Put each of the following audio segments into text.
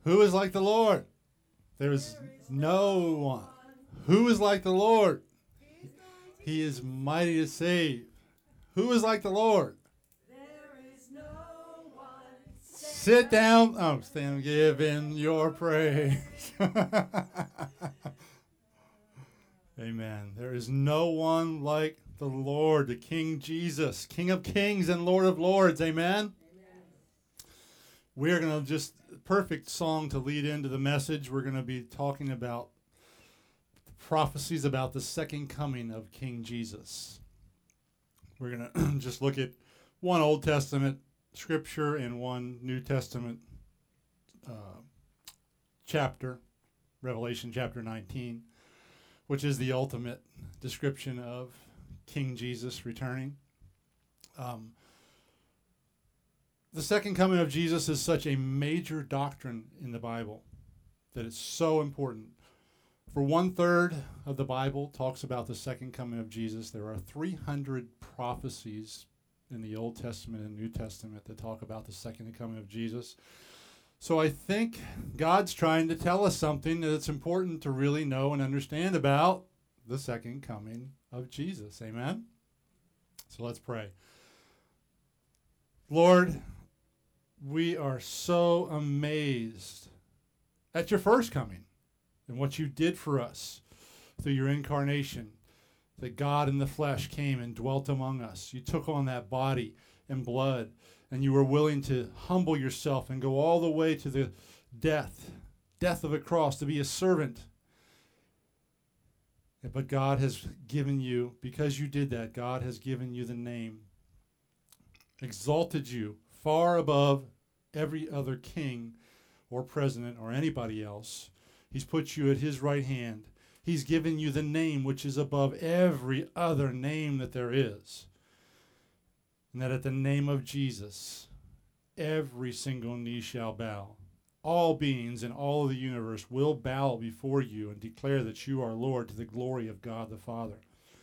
Who is like the Lord? There is no one. Who is like the Lord? He is mighty to save. Who is like the Lord? Sit down. Oh, stand giving your praise. Amen. There is no one like the Lord, the King Jesus, King of kings and Lord of lords. Amen. We're going to just, perfect song to lead into the message. We're going to be talking about prophecies about the second coming of King Jesus. We're going to just look at one Old Testament scripture and one New Testament chapter, Revelation chapter 19, which is the ultimate description of King Jesus returning. The second coming of Jesus is such a major doctrine in the Bible that it's so important. For 1/3 of the Bible talks about the second coming of Jesus. There are 300 prophecies in the Old Testament and New Testament that talk about the second coming of Jesus. So I think God's trying to tell us something that it's important to really know and understand about the second coming of Jesus. Amen? So let's pray. Lord, we are so amazed at your first coming and what you did for us through your incarnation, that God in the flesh came and dwelt among us. You took on that body and blood, and you were willing to humble yourself and go all the way to the death of a cross, to be a servant. But God has given you, because you did that, God has given you the name, exalted you far above every other king or president or anybody else. He's put you at his right hand. He's given you the name which is above every other name that there is. And that at the name of Jesus, every single knee shall bow. All beings in all of the universe will bow before you and declare that you are Lord, to the glory of God the Father.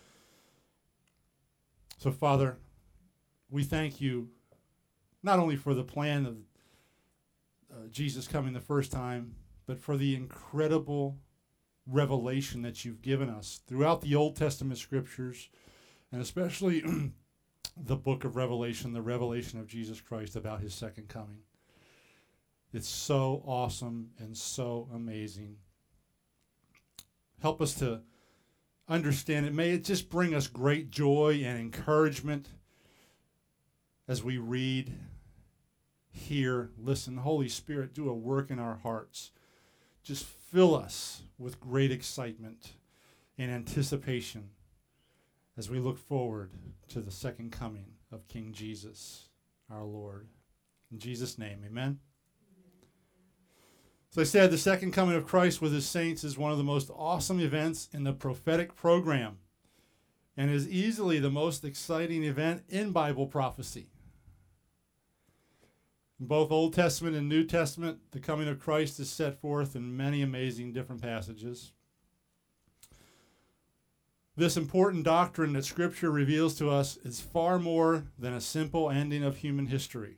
So, Father, we thank you not only for the plan of Jesus coming the first time, but for the incredible revelation that you've given us throughout the Old Testament scriptures, and especially the book of Revelation, the revelation of Jesus Christ about his second coming. It's so awesome and so amazing. Help us to understand it. May it just bring us great joy and encouragement as we read, hear, listen. Holy Spirit, do a work in our hearts. Just fill us with great excitement and anticipation as we look forward to the second coming of King Jesus, our Lord. In Jesus' name, amen. As I said, the second coming of Christ with his saints is one of the most awesome events in the prophetic program and is easily the most exciting event in Bible prophecy. In both Old Testament and New Testament, the coming of Christ is set forth in many amazing different passages. This important doctrine that Scripture reveals to us is far more than a simple ending of human history.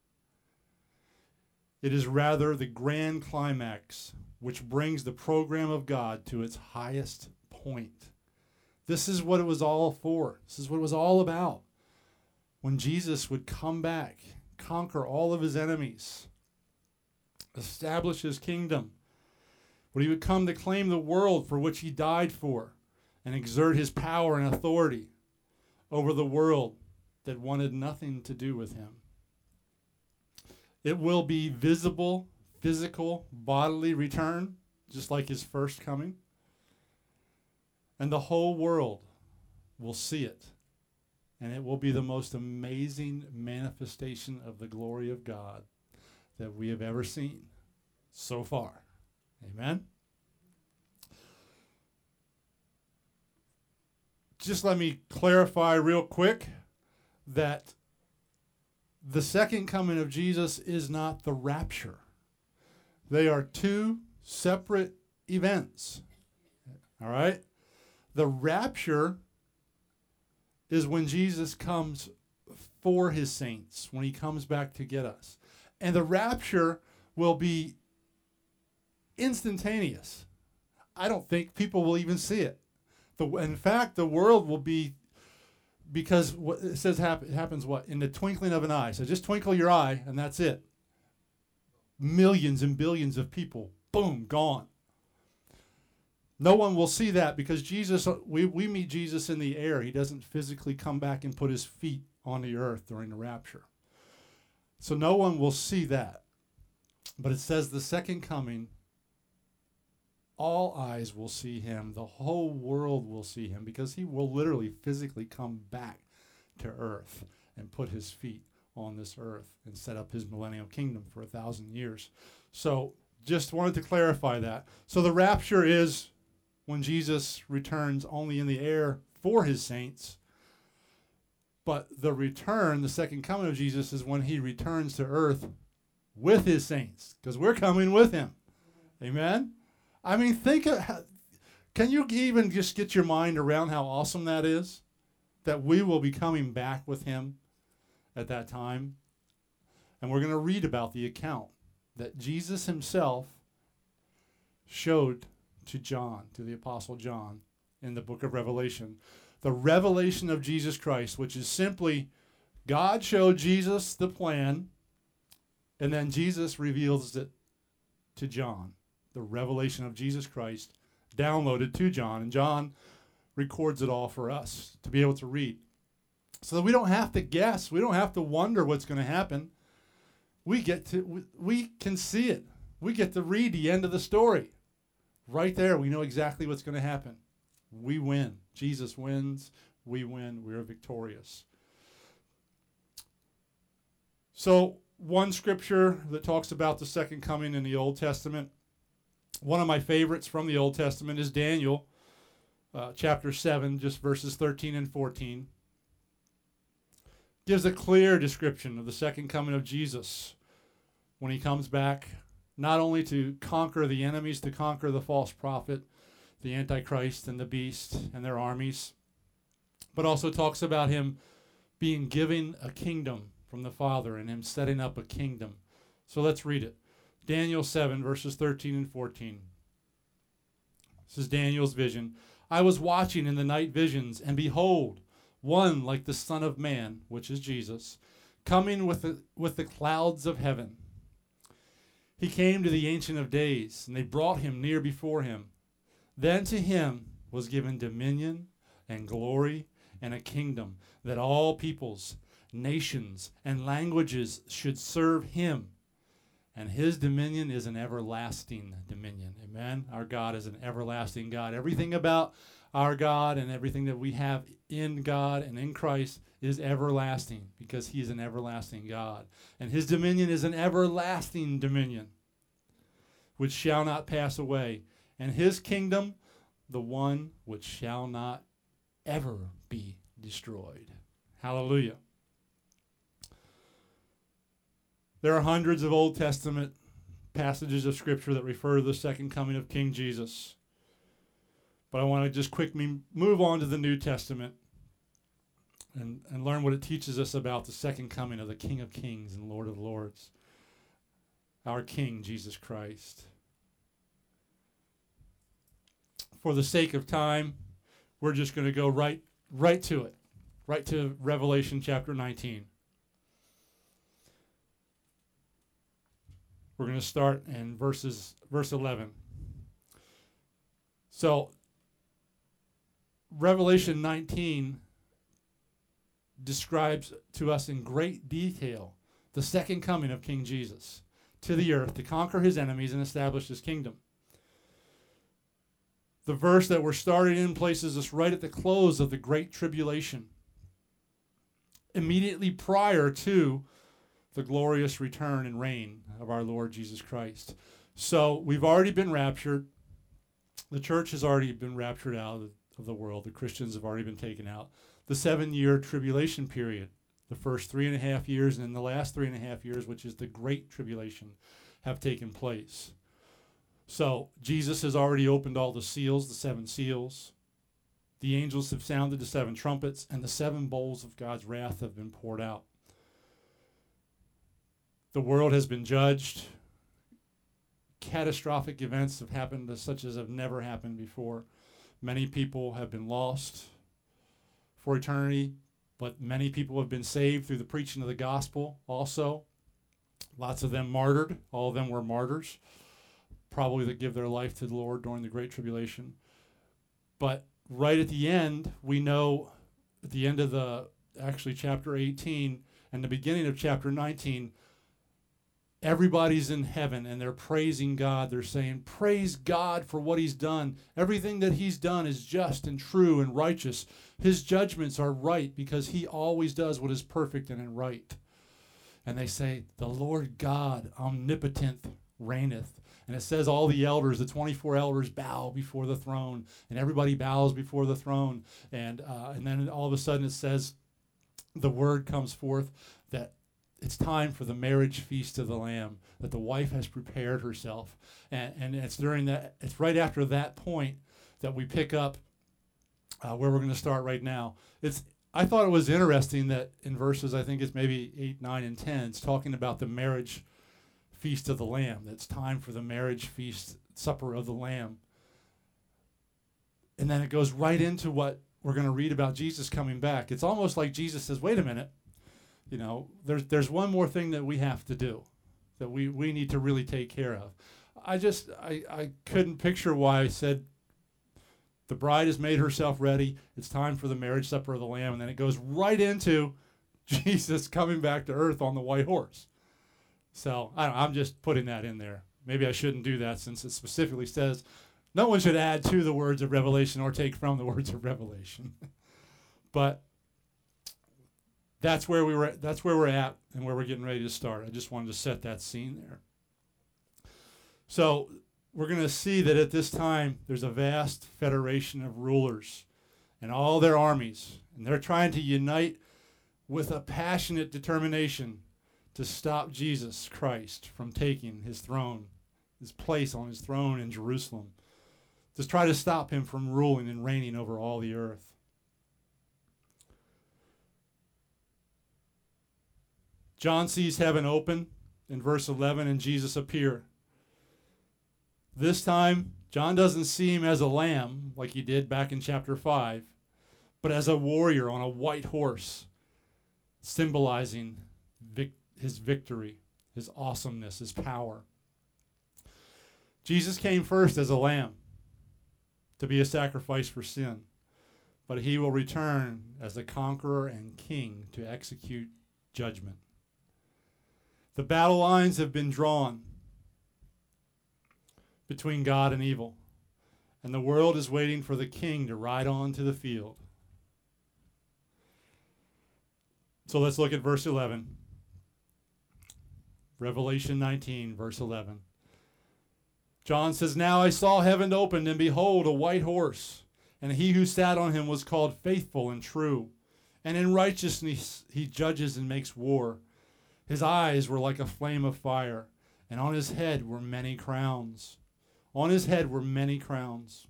It is rather the grand climax which brings the program of God to its highest point. This is what it was all for. This is what it was all about. When Jesus would come back, conquer all of his enemies, establish his kingdom, when he would come to claim the world for which he died for, and exert his power and authority over the world that wanted nothing to do with him. It will be visible, physical, bodily return, just like his first coming. And the whole world will see it. And it will be the most amazing manifestation of the glory of God that we have ever seen so far. Amen? Just let me clarify real quick that the second coming of Jesus is not the rapture. They are two separate events. All right? The rapture is when Jesus comes for his saints, when he comes back to get us. And the rapture will be instantaneous. I don't think people will even see it. In fact, the world will be, because what it says happens what? In the twinkling of an eye. So just twinkle your eye, and that's it. Millions and billions of people, boom, gone. No one will see that because Jesus, we meet Jesus in the air. He doesn't physically come back and put his feet on the earth during the rapture. So no one will see that. But it says the second coming, all eyes will see him. The whole world will see him because he will literally physically come back to earth and put his feet on this earth and set up his millennial kingdom for 1,000 years. So just wanted to clarify that. So the rapture is when Jesus returns only in the air for his saints. But the return, the second coming of Jesus, is when he returns to earth with his saints, because we're coming with him. Amen? I mean, think of can you even just get your mind around how awesome that is? That we will be coming back with him at that time. And we're going to read about the account that Jesus himself showed to John, to the Apostle John, in the book of Revelation. The revelation of Jesus Christ, which is simply God showed Jesus the plan, and then Jesus reveals it to John. The revelation of Jesus Christ downloaded to John, and John records it all for us to be able to read. So that we don't have to guess. We don't have to wonder what's going to happen. We can see it. We get to read the end of the story. Right there, we know exactly what's going to happen. We win. Jesus wins. We win. We're victorious. So, one scripture that talks about the second coming in the Old Testament, one of my favorites from the Old Testament is Daniel, chapter 7, just verses 13 and 14. Gives a clear description of the second coming of Jesus when he comes back, not only to conquer the enemies, to conquer the false prophet, the Antichrist and the beast and their armies, but also talks about him being given a kingdom from the Father and him setting up a kingdom. So let's read it. Daniel 7, verses 13 and 14. This is Daniel's vision. I was watching in the night visions, and behold, one like the Son of Man, which is Jesus, coming with the clouds of heaven. He came to the Ancient of Days, and they brought him near before him. Then to him was given dominion and glory and a kingdom, that all peoples, nations, and languages should serve him. And his dominion is an everlasting dominion. Amen? Our God is an everlasting God. Everything about our God and everything that we have in God and in Christ is everlasting, because he is an everlasting God. And his dominion is an everlasting dominion, which shall not pass away. And his kingdom, the one which shall not ever be destroyed. Hallelujah. There are hundreds of Old Testament passages of Scripture that refer to the second coming of King Jesus. But I want to just quickly move on to the New Testament and learn what it teaches us about the second coming of the King of Kings and Lord of Lords, our King, Jesus Christ. For the sake of time, we're just going to go right to it, right to Revelation chapter 19. We're going to start in verse 11. So, Revelation 19 describes to us in great detail the second coming of King Jesus to the earth to conquer his enemies and establish his kingdom. The verse that we're starting in places us right at the close of the Great Tribulation, immediately prior to the glorious return and reign of our Lord Jesus Christ. So we've already been raptured. The church has already been raptured out of the world. The Christians have already been taken out. The 7-year tribulation period, the first 3.5 years and then the last 3.5 years, which is the Great Tribulation, have taken place. So Jesus has already opened all the seals, the 7 seals. The angels have sounded the 7 trumpets, and the 7 bowls of God's wrath have been poured out. The world has been judged. catastrophic events have happened such as have never happened before. Many people have been lost for eternity, but many people have been saved through the preaching of the gospel also. Lots of them martyred. All of them were martyrs, probably that give their life to the Lord during the Great Tribulation. But right at the end, we know at the end of chapter 18 and the beginning of chapter 19, everybody's in heaven and they're praising God. They're saying, praise God for what he's done. Everything that he's done is just and true and righteous. His judgments are right because he always does what is perfect and right. And they say, the Lord God, omnipotent, reigneth. And it says all the elders, the 24 elders, bow before the throne. And everybody bows before the throne. And then all of a sudden it says, the word comes forth that it's time for the marriage feast of the Lamb, that the wife has prepared herself. And it's right after that point that we pick up where we're going to start right now. I thought it was interesting that in verses, I think it's maybe 8, 9, and 10, it's talking about the marriage feast of the Lamb. It's time for the marriage feast, supper of the Lamb. And then it goes right into what we're going to read about Jesus coming back. It's almost like Jesus says, wait a minute, there's one more thing that we have to do, that we need to really take care of. I couldn't picture why I said, the bride has made herself ready. It's time for the marriage supper of the Lamb. And then it goes right into Jesus coming back to earth on the white horse. So I'm just putting that in there. Maybe I shouldn't do that since it specifically says no one should add to the words of Revelation or take from the words of Revelation. But that's where we're at and where we're getting ready to start. I just wanted to set that scene there. So we're going to see that at this time there's a vast federation of rulers and all their armies, and they're trying to unite with a passionate determination to stop Jesus Christ from taking his throne, his place on his throne in Jerusalem, to try to stop him from ruling and reigning over all the earth. John sees heaven open in verse 11 and Jesus appear. This time, John doesn't see him as a lamb like he did back in chapter 5, but as a warrior on a white horse, symbolizing his victory, his awesomeness, his power. Jesus came first as a lamb to be a sacrifice for sin, but he will return as the conqueror and king to execute judgment. The battle lines have been drawn between God and evil, and the world is waiting for the king to ride on to the field. So let's look at verse 11. Revelation 19, verse 11. John says, "Now I saw heaven opened, and behold, a white horse, and he who sat on him was called Faithful and True, and in righteousness he judges and makes war. His eyes were like a flame of fire, and on his head were many crowns." On his head were many crowns.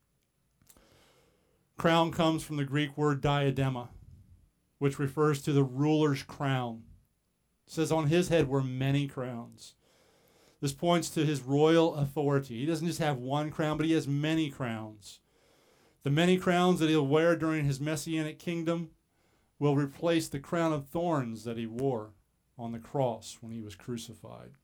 Crown comes from the Greek word diadema, which refers to the ruler's crown. It says on his head were many crowns. This points to his royal authority. He doesn't just have one crown, but he has many crowns. The many crowns that he'll wear during his messianic kingdom will replace the crown of thorns that he wore on the cross when he was crucified.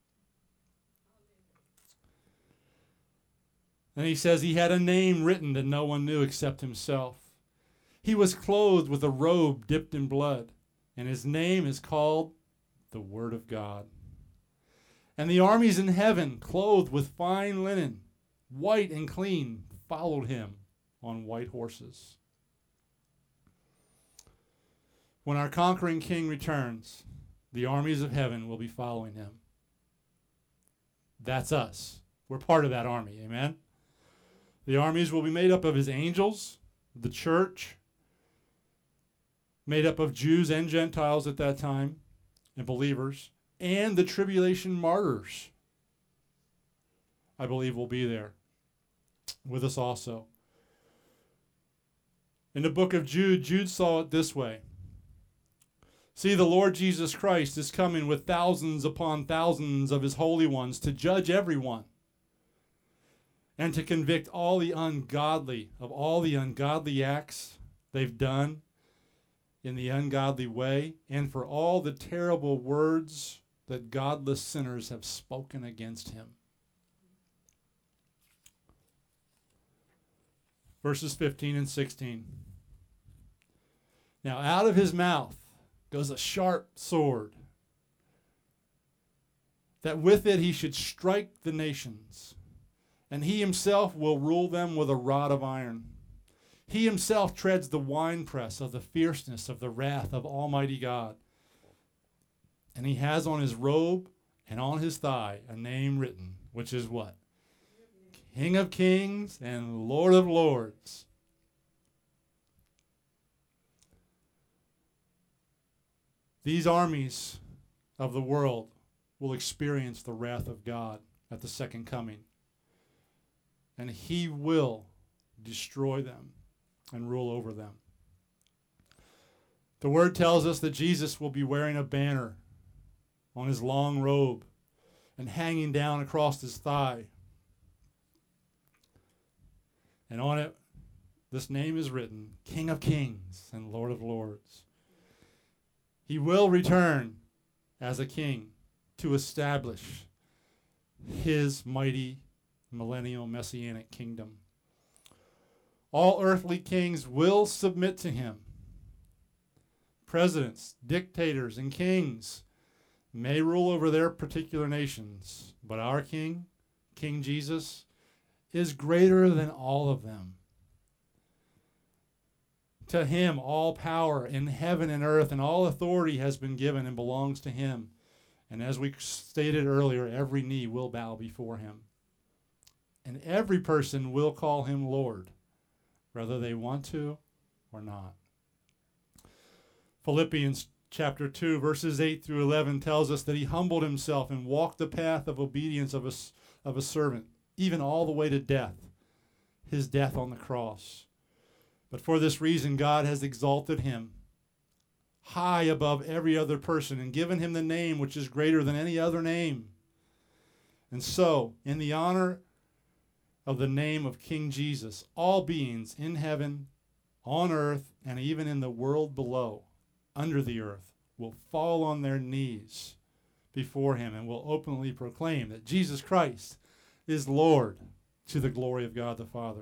And he says he had a name written that no one knew except himself. He was clothed with a robe dipped in blood, and his name is called the Word of God. And the armies in heaven, clothed with fine linen, white and clean, followed him on white horses. When our conquering king returns, the armies of heaven will be following him. That's us. We're part of that army, amen? The armies will be made up of his angels, the church, made up of Jews and Gentiles at that time, and believers, and the tribulation martyrs, I believe, will be there with us also. In the book of Jude, Jude saw it this way. "See, the Lord Jesus Christ is coming with thousands upon thousands of his holy ones to judge everyone and to convict all the ungodly of all the ungodly acts they've done in the ungodly way, and for all the terrible words that godless sinners have spoken against him. Verses 15 and 16. Now out of his mouth goes a sharp sword, that with it he should strike the nations, and he himself will rule them with a rod of iron. He himself treads the winepress of the fierceness of the wrath of Almighty God. And he has on his robe and on his thigh a name written, which is what? King of Kings and Lord of Lords. These armies of the world will experience the wrath of God at the second coming. And he will destroy them and rule over them. The word tells us that Jesus will be wearing a banner on his long robe and hanging down across his thigh. And on it, this name is written, King of Kings and Lord of Lords. He will return as a king to establish his mighty millennial messianic kingdom. All earthly kings will submit to him. Presidents, dictators, and kings may rule over their particular nations, but our King, King Jesus, is greater than all of them. To him all power in heaven and earth and all authority has been given and belongs to him. And as we stated earlier, every knee will bow before him. And every person will call him Lord, whether they want to or not. Philippians chapter 2, verses 8 through 11 tells us that he humbled himself and walked the path of obedience of a servant, even all the way to death, his death on the cross. But for this reason, God has exalted him high above every other person and given him the name which is greater than any other name. And so, in the honor of the name of King Jesus, all beings in heaven, on earth, and even in the world below, under the earth, will fall on their knees before him and will openly proclaim that Jesus Christ is Lord, to the glory of God the Father.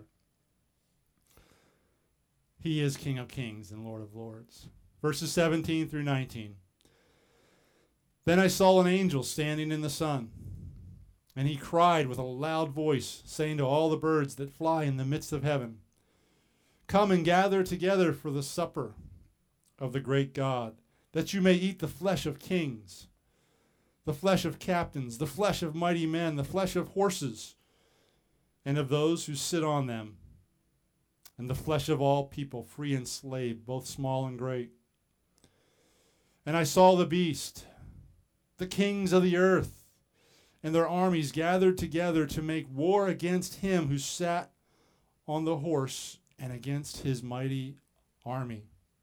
He is King of Kings and Lord of Lords. Verses 17 through 19. Then I saw an angel standing in the sun, and he cried with a loud voice, saying to all the birds that fly in the midst of heaven, Come and gather together for the supper of the great God, that you may eat the flesh of kings, the flesh of captains, the flesh of mighty men, the flesh of horses, and of those who sit on them, and the flesh of all people, free and slave, both small and great. And I saw the beast, the kings of the earth, and their armies gathered together to make war against him who sat on the horse and against his mighty army.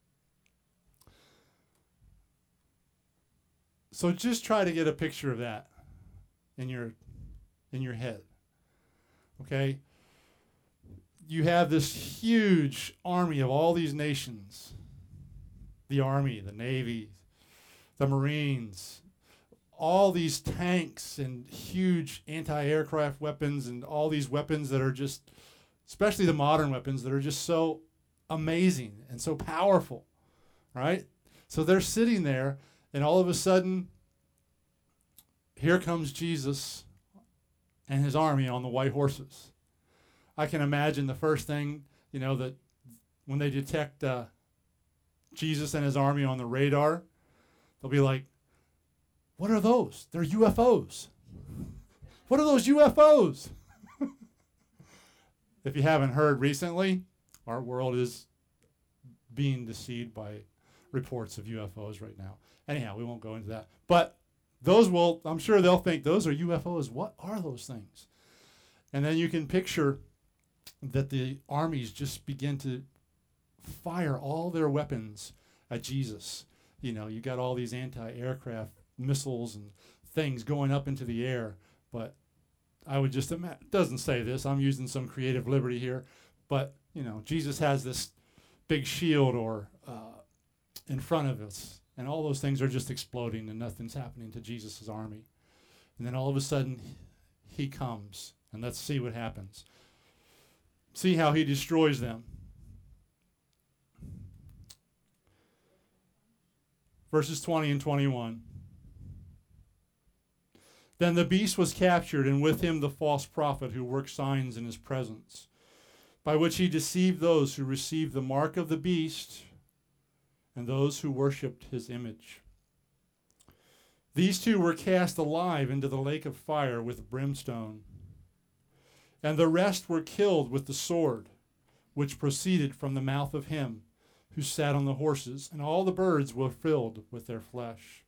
So just try to get a picture of that in your head. Okay? You have this huge army of all these nations. The Army, the Navy, the Marines, all these tanks and huge anti-aircraft weapons and all these weapons that are just, especially the modern weapons, that are just so amazing and so powerful, right? So they're sitting there, and all of a sudden, here comes Jesus and his army on the white horses. I can imagine the first thing, that when they detect Jesus and his army on the radar, they'll be like, what are those? They're UFOs. What are those UFOs? If you haven't heard recently, our world is being deceived by reports of UFOs right now. Anyhow, we won't go into that. But I'm sure they'll think those are UFOs. What are those things? And then you can picture that the armies just begin to fire all their weapons at Jesus. You got all these anti-aircraft missiles and things going up into the air, but I would just imagine, it doesn't say this, I'm using some creative liberty here, but, Jesus has this big shield or in front of us, and all those things are just exploding and nothing's happening to Jesus' army. And then all of a sudden, he comes, and let's see what happens. See how he destroys them. Verses 20 and 21. Then the beast was captured, and with him the false prophet who worked signs in his presence, by which he deceived those who received the mark of the beast and those who worshipped his image. These two were cast alive into the lake of fire with brimstone, and the rest were killed with the sword, which proceeded from the mouth of him who sat on the horses, and all the birds were filled with their flesh.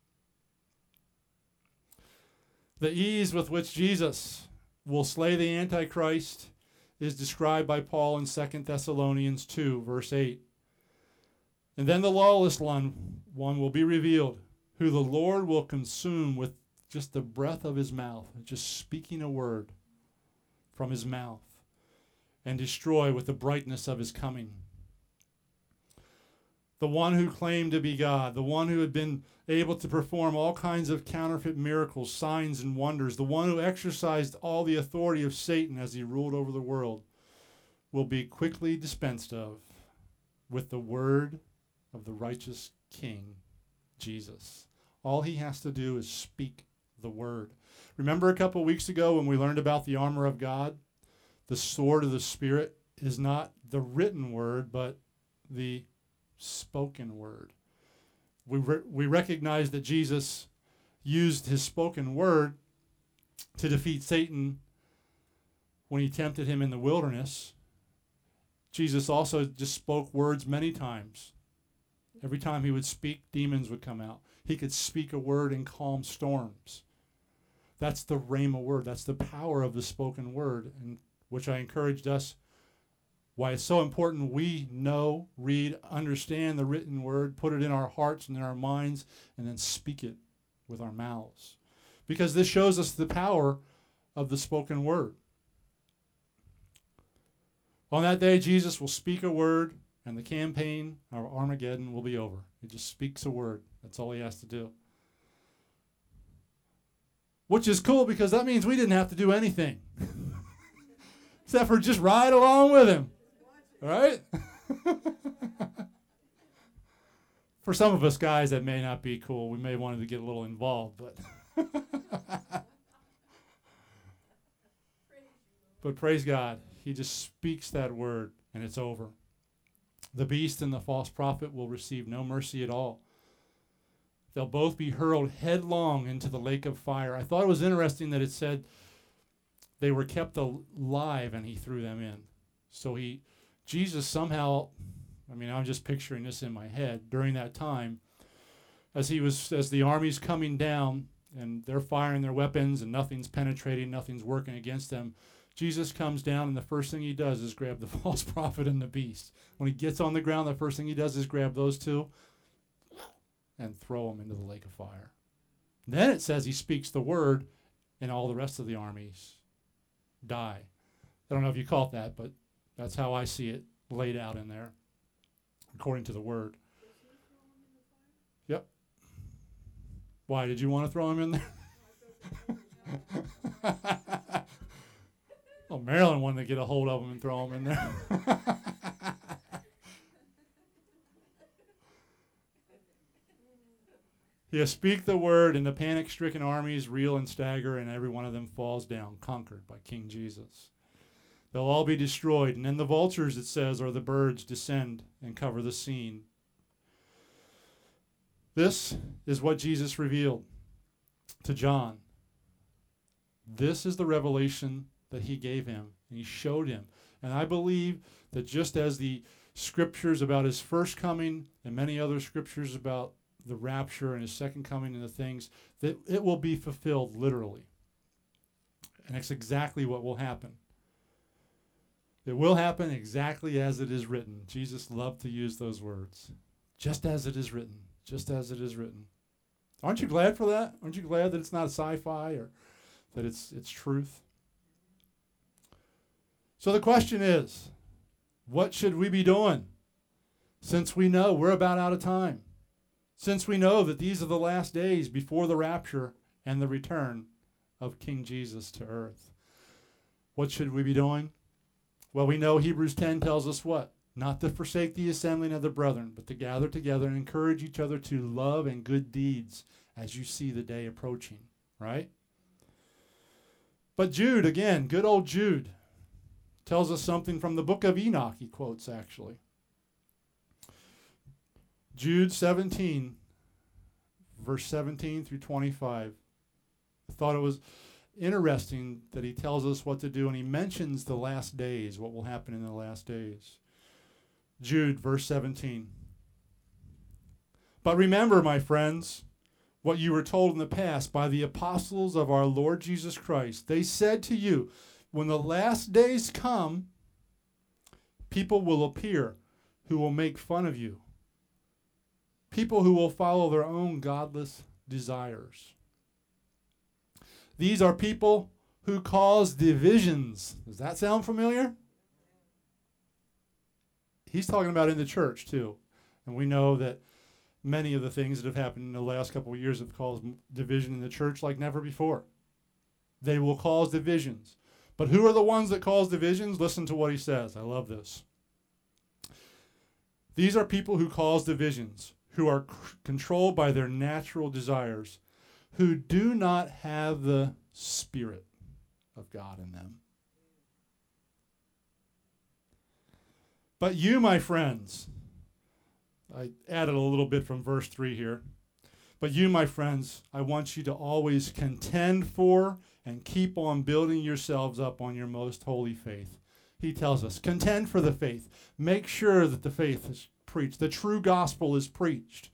The ease with which Jesus will slay the Antichrist is described by Paul in 2 Thessalonians 2, verse 8. And then the lawless one will be revealed, who the Lord will consume with just the breath of his mouth, just speaking a word from his mouth, and destroy with the brightness of his coming. The one who claimed to be God, the one who had been able to perform all kinds of counterfeit miracles, signs, and wonders, the one who exercised all the authority of Satan as he ruled over the world, will be quickly dispensed of with the word of the righteous King, Jesus. All he has to do is speak the word. Remember a couple weeks ago when we learned about the armor of God? The sword of the Spirit is not the written word, but the spoken word. We recognize that Jesus used his spoken word to defeat Satan when he tempted him in the wilderness. Jesus also just spoke words many times. Every time he would speak, demons would come out. He could speak a word and calm storms. That's the rhema word. That's the power of the spoken word, and which I encouraged us, why it's so important we know, read, understand the written word, put it in our hearts and in our minds, and then speak it with our mouths. Because this shows us the power of the spoken word. On that day, Jesus will speak a word, and the campaign, our Armageddon, will be over. He just speaks a word. That's all he has to do. Which is cool because that means we didn't have to do anything. Except for just ride along with him. All right? For some of us guys, that may not be cool. We may want to get a little involved, but praise God. He just speaks that word, and it's over. The beast and the false prophet will receive no mercy at all. They'll both be hurled headlong into the lake of fire. I thought it was interesting that it said they were kept alive and he threw them in. So Jesus somehow, I'm just picturing this in my head, during that time, as the army's coming down and they're firing their weapons and nothing's penetrating, nothing's working against them, Jesus comes down and the first thing he does is grab the false prophet and the beast. When he gets on the ground, the first thing he does is grab those two and throw them into the lake of fire. Then it says he speaks the word and all the rest of the armies die. I don't know if you caught that, but that's how I see it laid out in there, according to the word. Yep. Why, did you want to throw him in there? Oh, Marilyn wanted to get a hold of him and throw him in there. You speak the word, and the panic-stricken armies reel and stagger, and every one of them falls down, conquered by King Jesus. They'll all be destroyed, and then the vultures, it says, or the birds, descend and cover the scene. This is what Jesus revealed to John. This is the revelation that he gave him, and he showed him. And I believe that just as the scriptures about his first coming and many other scriptures about the rapture and his second coming and the things, that it will be fulfilled literally. And it's exactly what will happen. It will happen exactly as it is written. Jesus loved to use those words. Just as it is written. Just as it is written. Aren't you glad for that? Aren't you glad that it's not sci-fi or that it's truth? So the question is, what should we be doing? Since we know we're about out of time. Since we know that these are the last days before the rapture and the return of King Jesus to earth. What should we be doing? Well, we know Hebrews 10 tells us what? Not to forsake the assembling of the brethren, but to gather together and encourage each other to love and good deeds as you see the day approaching, right? But Jude, again, good old Jude, tells us something from the book of Enoch, he quotes actually. Jude 17, verse 17 through 25. I thought it was interesting that he tells us what to do, and he mentions the last days, what will happen in the last days. Jude, verse 17. But remember, my friends, what you were told in the past by the apostles of our Lord Jesus Christ. They said to you, when the last days come, people will appear who will make fun of you. People who will follow their own godless desires. These are people who cause divisions. Does that sound familiar? He's talking about in the church too. And we know that many of the things that have happened in the last couple of years have caused division in the church like never before. They will cause divisions. But who are the ones that cause divisions? Listen to what he says. I love this. These are people who cause divisions, who are controlled by their natural desires, who do not have the Spirit of God in them. But you, my friends, I added a little bit from verse 3 here. But you, my friends, I want you to always contend for and keep on building yourselves up on your most holy faith. He tells us, contend for the faith. Make sure that the faith is preached. The true gospel is preached.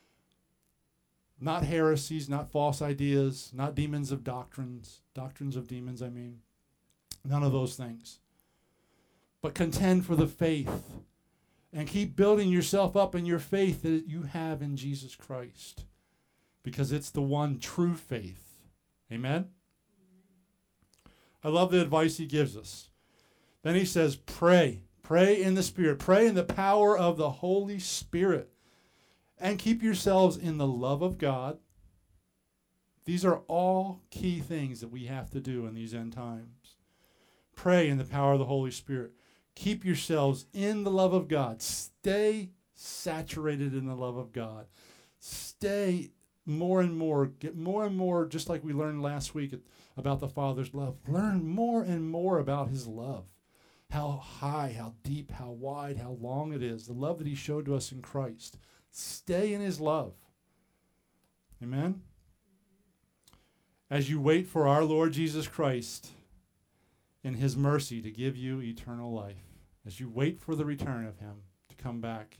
Not heresies, not false ideas, not doctrines of demons, I mean. None of those things. But contend for the faith. And keep building yourself up in your faith that you have in Jesus Christ. Because it's the one true faith. Amen? I love the advice he gives us. Then he says, pray. Pray in the Spirit. Pray in the power of the Holy Spirit. And keep yourselves in the love of God. These are all key things that we have to do in these end times. Pray in the power of the Holy Spirit. Keep yourselves in the love of God. Stay saturated in the love of God. Stay more and more, get more and more, just like we learned last week about the Father's love. Learn more and more about his love. How high, how deep, how wide, how long it is. The love that he showed to us in Christ. Stay in his love. Amen? As you wait for our Lord Jesus Christ in his mercy to give you eternal life. As you wait for the return of him to come back.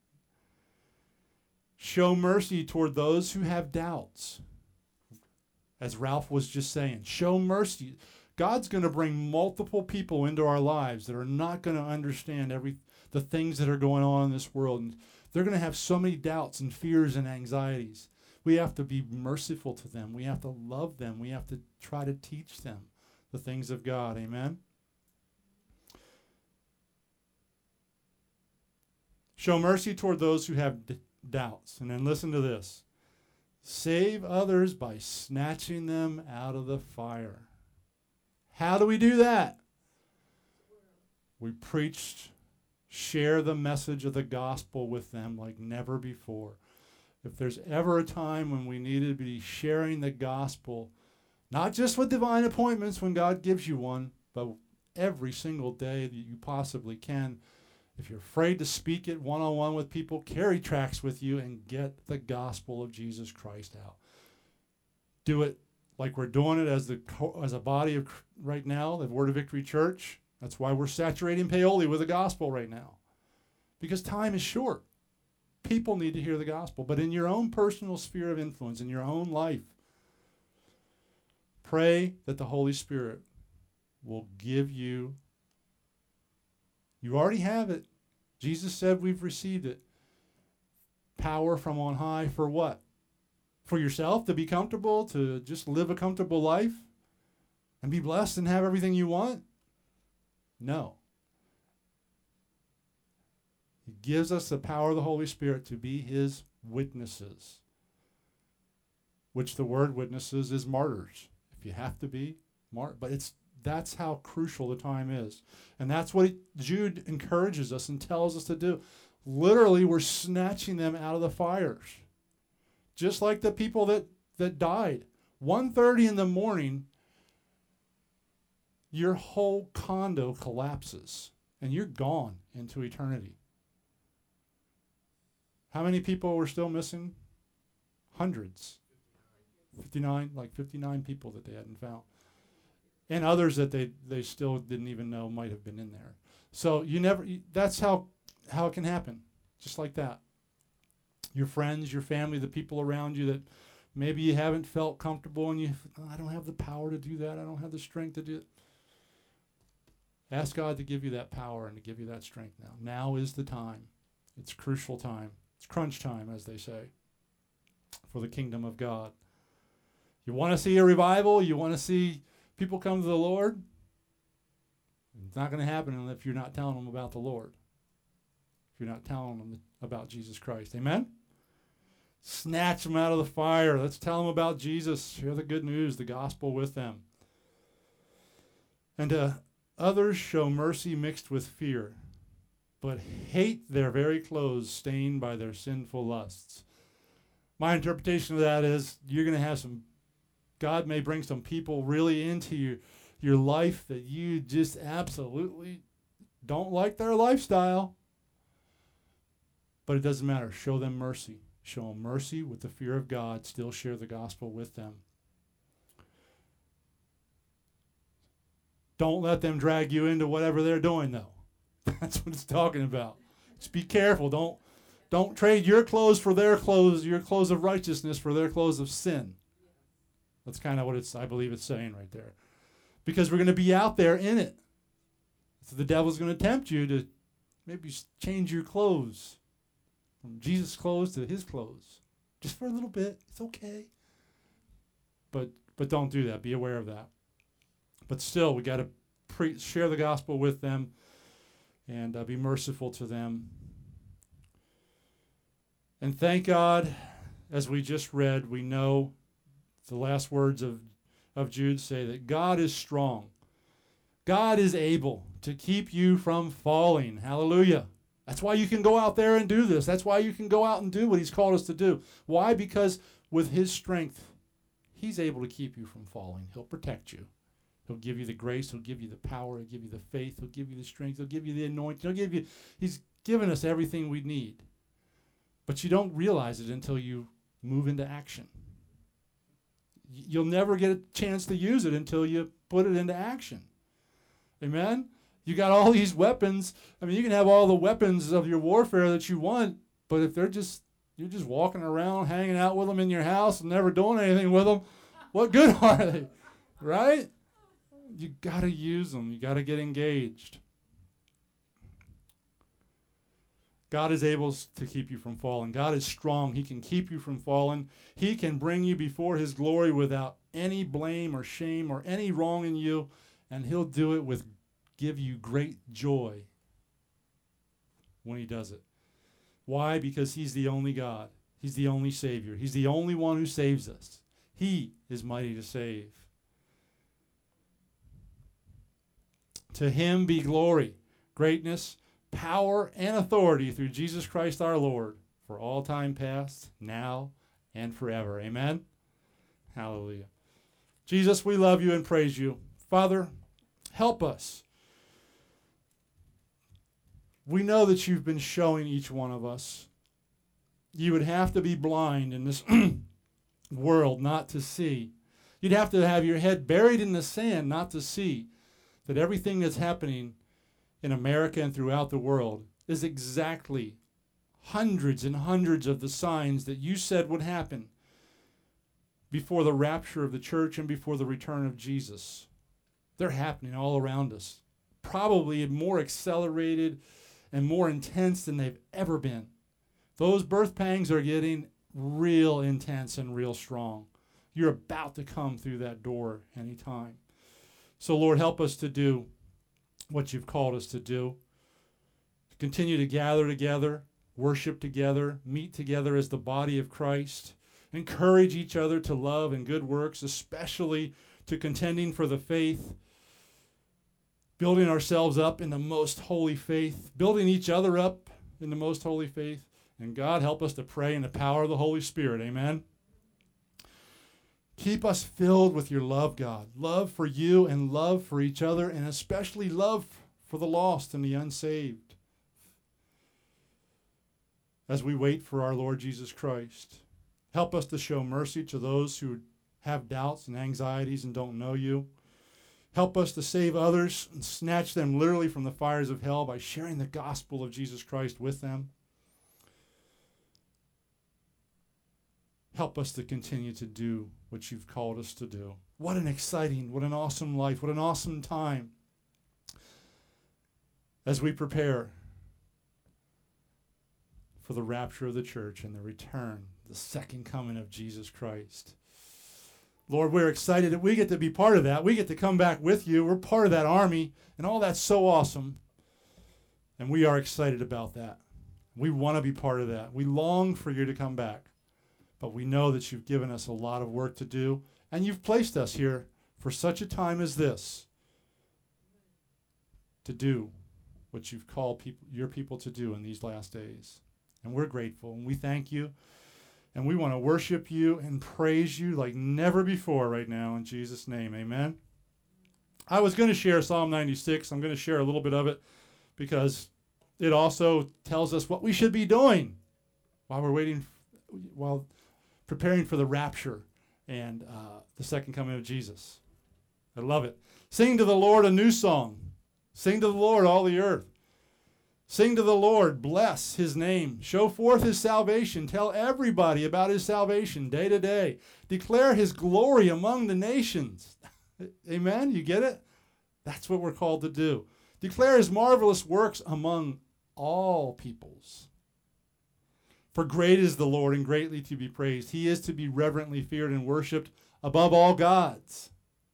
Show mercy toward those who have doubts. As Ralph was just saying, show mercy. God's going to bring multiple people into our lives that are not going to understand the things that are going on in this world. And they're going to have so many doubts and fears and anxieties. We have to be merciful to them. We have to love them. We have to try to teach them the things of God. Amen? Show mercy toward those who have doubts. And then listen to this. Save others by snatching them out of the fire. How do we do that? We share the message of the gospel with them like never before. If there's ever a time when we need to be sharing the gospel, not just with divine appointments when God gives you one, but every single day that you possibly can. If you're afraid to speak it one-on-one with people, carry tracts with you and get the gospel of Jesus Christ out. Do it like we're doing it as a body of right now, the Word of Victory Church. That's why we're saturating Paoli with the gospel right now. Because time is short. People need to hear the gospel. But in your own personal sphere of influence, in your own life, pray that the Holy Spirit will give you. You already have it. Jesus said we've received it. Power from on high for what? For yourself to be comfortable, to just live a comfortable life and be blessed and have everything you want? No. He gives us the power of the Holy Spirit to be his witnesses, which the word witnesses is martyrs. If you have to be, but that's how crucial the time is. And that's what Jude encourages us and tells us to do. Literally, we're snatching them out of the fires. Just like the people that died. 1:30 in the morning, your whole condo collapses and you're gone into eternity. How many people were still missing? Hundreds. 59 people that they hadn't found. And others that they still didn't even know might have been in there. So that's how it can happen. Just like that. Your friends, your family, the people around you that maybe you haven't felt comfortable and I don't have the power to do that. I don't have the strength to do it. Ask God to give you that power and to give you that strength now. Now is the time. It's crucial time. It's crunch time, as they say, for the kingdom of God. You want to see a revival? You want to see people come to the Lord? It's not going to happen if you're not telling them about the Lord. If you're not telling them about Jesus Christ. Amen? Snatch them out of the fire. Let's tell them about Jesus. Share the good news, the gospel with them. And to others show mercy mixed with fear, but hate their very clothes stained by their sinful lusts. My interpretation of that is you're going to have God may bring some people really into your life that you just absolutely don't like their lifestyle. But it doesn't matter. Show them mercy. Show them mercy with the fear of God. Still share the gospel with them. Don't let them drag you into whatever they're doing, though. That's what it's talking about. Just be careful. Don't trade your clothes for their clothes, your clothes of righteousness for their clothes of sin. That's kind of what I believe it's saying right there. Because we're going to be out there in it. So the devil's going to tempt you to maybe change your clothes from Jesus' clothes to his clothes. Just for a little bit. It's okay. But don't do that. Be aware of that. But still, we got to share the gospel with them and be merciful to them. And thank God, as we just read, we know the last words of Jude say that God is strong. God is able to keep you from falling. Hallelujah. That's why you can go out there and do this. That's why you can go out and do what he's called us to do. Why? Because with his strength, he's able to keep you from falling. He'll protect you. He'll give you the grace. He'll give you the power. He'll give you the faith. He'll give you the strength. He'll give you the anointing. He's given us everything we need. But you don't realize it until you move into action. You'll never get a chance to use it until you put it into action. Amen? You got all these weapons. I mean, you can have all the weapons of your warfare that you want, but if you're just walking around, hanging out with them in your house and never doing anything with them, what good are they? Right? You got to use them. You got to get engaged. God is able to keep you from falling. God is strong. He can keep you from falling. He can bring you before his glory without any blame or shame or any wrong in you, and he'll do it give you great joy when he does it. Why? Because he's the only God. He's the only Savior. He's the only one who saves us. He is mighty to save. To him be glory, greatness, power, and authority through Jesus Christ our Lord, for all time past, now, and forever. Amen? Hallelujah. Jesus, we love you and praise you. Father, help us. We know that you've been showing each one of us. You would have to be blind in this world not to see. You'd have to have your head buried in the sand not to see that everything that's happening in America and throughout the world is exactly hundreds and hundreds of the signs that you said would happen before the rapture of the church and before the return of Jesus. They're happening all around us, probably more accelerated and more intense than they've ever been. Those birth pangs are getting real intense and real strong. You're about to come through that door anytime. So, Lord, help us to do what you've called us to do. To continue to gather together, worship together, meet together as the body of Christ, encourage each other to love and good works, especially to contending for the faith, building ourselves up in the most holy faith, building each other up in the most holy faith. And God, help us to pray in the power of the Holy Spirit. Amen. Keep us filled with your love, God. Love for you and love for each other, and especially love for the lost and the unsaved. As we wait for our Lord Jesus Christ, help us to show mercy to those who have doubts and anxieties and don't know you. Help us to save others and snatch them literally from the fires of hell by sharing the gospel of Jesus Christ with them. Help us to continue to do what you've called us to do. What an exciting, what an awesome life, what an awesome time as we prepare for the rapture of the church and the return, the second coming of Jesus Christ. Lord, we're excited that we get to be part of that. We get to come back with you. We're part of that army, and all that's so awesome. And we are excited about that. We want to be part of that. We long for you to come back. But we know that you've given us a lot of work to do, and you've placed us here for such a time as this to do what you've called your people to do in these last days. And we're grateful, and we thank you, and we want to worship you and praise you like never before right now in Jesus' name. Amen. I was going to share Psalm 96. I'm going to share a little bit of it because it also tells us what we should be doing while we're waiting, while preparing for the rapture and the second coming of Jesus. I love it. Sing to the Lord a new song. Sing to the Lord, all the earth. Sing to the Lord, bless his name. Show forth his salvation. Tell everybody about his salvation day to day. Declare his glory among the nations. Amen? You get it? That's what we're called to do. Declare his marvelous works among all peoples. For great is the Lord and greatly to be praised. He is to be reverently feared and worshipped above all gods.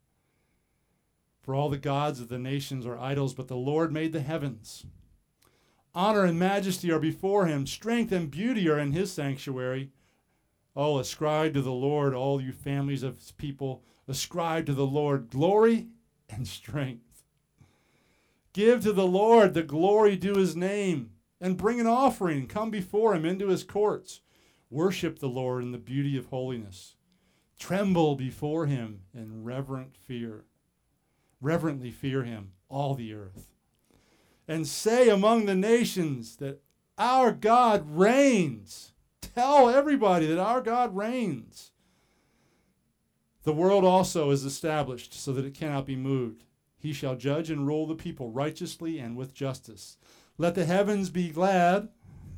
For all the gods of the nations are idols, but the Lord made the heavens. Honor and majesty are before him. Strength and beauty are in his sanctuary. Oh, ascribe to the Lord, all you families of his people. Ascribe to the Lord glory and strength. Give to the Lord the glory due his name. And bring an offering, come before him into his courts. Worship the Lord in the beauty of holiness. Tremble before him in reverent fear. Reverently fear him, all the earth. And say among the nations that our God reigns. Tell everybody that our God reigns. The world also is established so that it cannot be moved. He shall judge and rule the people righteously and with justice. Let the heavens be glad,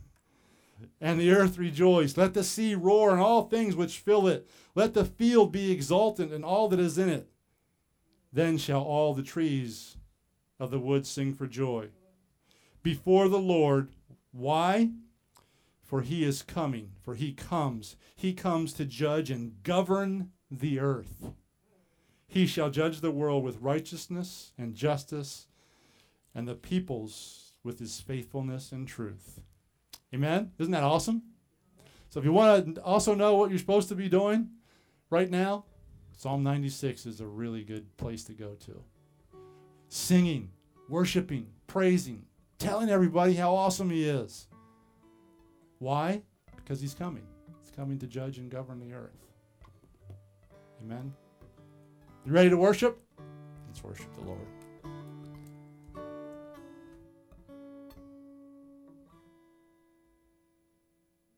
and the earth rejoice. Let the sea roar, and all things which fill it. Let the field be exultant, and all that is in it. Then shall all the trees of the wood sing for joy before the Lord. Why? For he is coming, for he comes. He comes to judge and govern the earth. He shall judge the world with righteousness and justice, and the peoples with his faithfulness and truth. Amen? Isn't that awesome? So if you want to also know what you're supposed to be doing right now, Psalm 96 is a really good place to go to. Singing, worshiping, praising, telling everybody how awesome he is. Why? Because he's coming. He's coming to judge and govern the earth. Amen? You ready to worship? Let's worship the Lord.